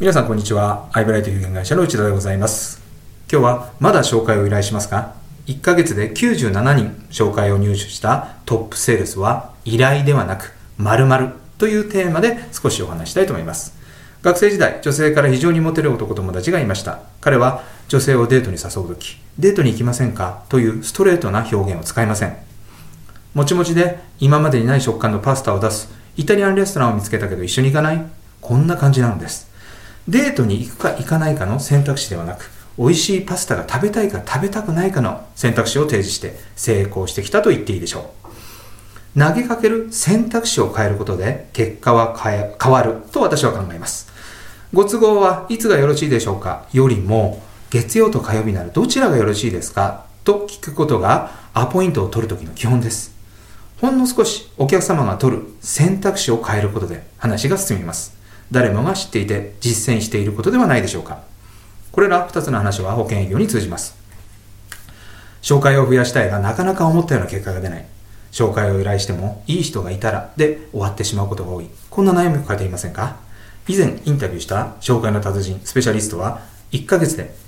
皆さんこんにちは。アイブライト有限会社の内田でございます。今日はまだ紹介を依頼しますか？1ヶ月で97人紹介を入手したトップセールスは依頼ではなく〇〇というテーマで少しお話したいと思います。学生時代、女性から非常にモテる男友達がいました。彼は女性をデートに誘うとき、デートに行きませんかというストレートな表現を使いません。もちもちで今までにない食感のパスタを出すイタリアンレストランを見つけたけど一緒に行かない？こんな感じなのです。デートに行くか行かないかの選択肢ではなく、美味しいパスタが食べたいか食べたくないかの選択肢を提示して成功してきたと言っていいでしょう。投げかける選択肢を変えることで結果は変わると私は考えます。ご都合はいつがよろしいでしょうかよりも、月曜と火曜日ならどちらがよろしいですかと聞くことがアポイントを取るときの基本です。ほんの少しお客様が取る選択肢を変えることで話が進みます。誰もが知っていて実践していることではないでしょうか。これら2つの話は保険営業に通じます。紹介を増やしたいがなかなか思ったような結果が出ない。紹介を依頼してもいい人がいたらで終わってしまうことが多い。こんな悩みを抱えていませんか？以前インタビューした紹介の達人スペシャリストは1ヶ月で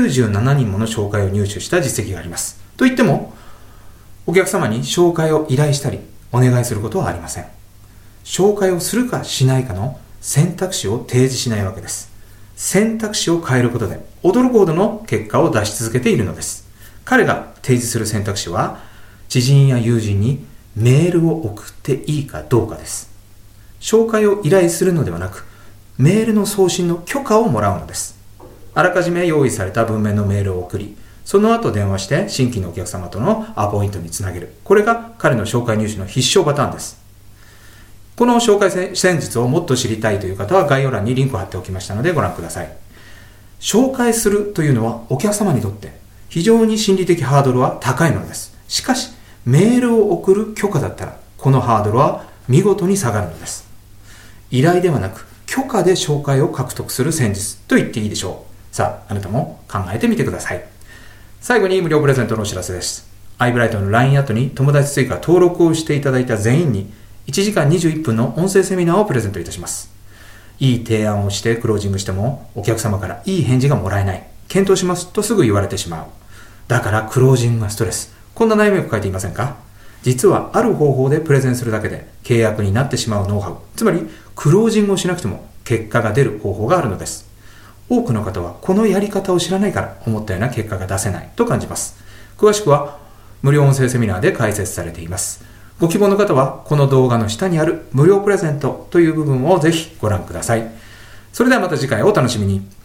97人もの紹介を入手した実績があります。と言ってもお客様に紹介を依頼したりお願いすることはありません。紹介をするかしないかの選択肢を提示しないわけです。選択肢を変えることで驚くほどの結果を出し続けているのです。彼が提示する選択肢は知人や友人にメールを送っていいかどうかです。紹介を依頼するのではなくメールの送信の許可をもらうのです。あらかじめ用意された文面のメールを送り、その後電話して新規のお客様とのアポイントにつなげる。これが彼の紹介入手の必勝パターンです。この紹介戦術をもっと知りたいという方は概要欄にリンクを貼っておきましたのでご覧ください。紹介するというのはお客様にとって非常に心理的ハードルは高いのです。しかしメールを送る許可だったらこのハードルは見事に下がるのです。依頼ではなく許可で紹介を獲得する戦術と言っていいでしょう。さあ、あなたも考えてみてください。最後に無料プレゼントのお知らせです。アイブライトの LINE アットに友達追加登録をしていただいた全員に1時間21分の音声セミナーをプレゼントいたします。いい提案をしてクロージングしてもお客様からいい返事がもらえない。検討しますとすぐ言われてしまう。だからクロージングがストレス。こんな悩みを抱えていませんか？実はある方法でプレゼンするだけで契約になってしまうノウハウ。つまりクロージングをしなくても結果が出る方法があるのです。多くの方はこのやり方を知らないから思ったような結果が出せないと感じます。詳しくは無料音声セミナーで解説されています。ご希望の方はこの動画の下にある無料プレゼントという部分をぜひご覧ください。それではまた次回お楽しみに。